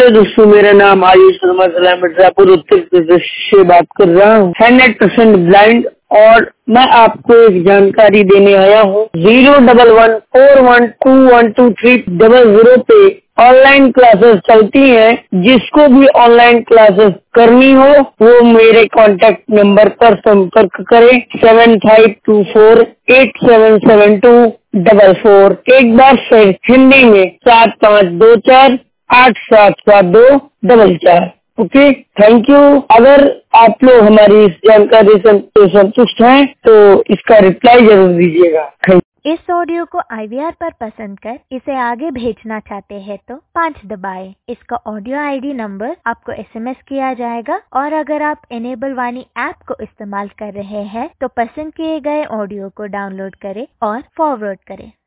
तो दोस्तों, मेरा नाम आयुष शर्मा जिला मिर्जापुर उत्तर प्रदेश से बात कर रहा हूँ। 100% ब्लाइंड और मैं आपको एक जानकारी देने आया हूँ। 01141212300 पे ऑनलाइन क्लासेस चलती हैं। जिसको भी ऑनलाइन क्लासेस करनी हो वो मेरे कांटेक्ट नंबर पर संपर्क करें 7524877244। एक बार फिर हिंदी में 7524877244। Okay, thank you. अगर आप लोग हमारी इस जानकारी से संतुष्ट हैं तो इसका रिप्लाई जरूर दीजिएगा। इस ऑडियो को IVR पर पसंद कर इसे आगे भेजना चाहते हैं तो 5 दबाएं। इसका ऑडियो ID नंबर आपको SMS किया जाएगा और अगर आप इनेबल वाणी ऐप को इस्तेमाल कर रहे हैं तो पसंद किए गए ऑडियो को डाउनलोड करें और फॉरवर्ड करें।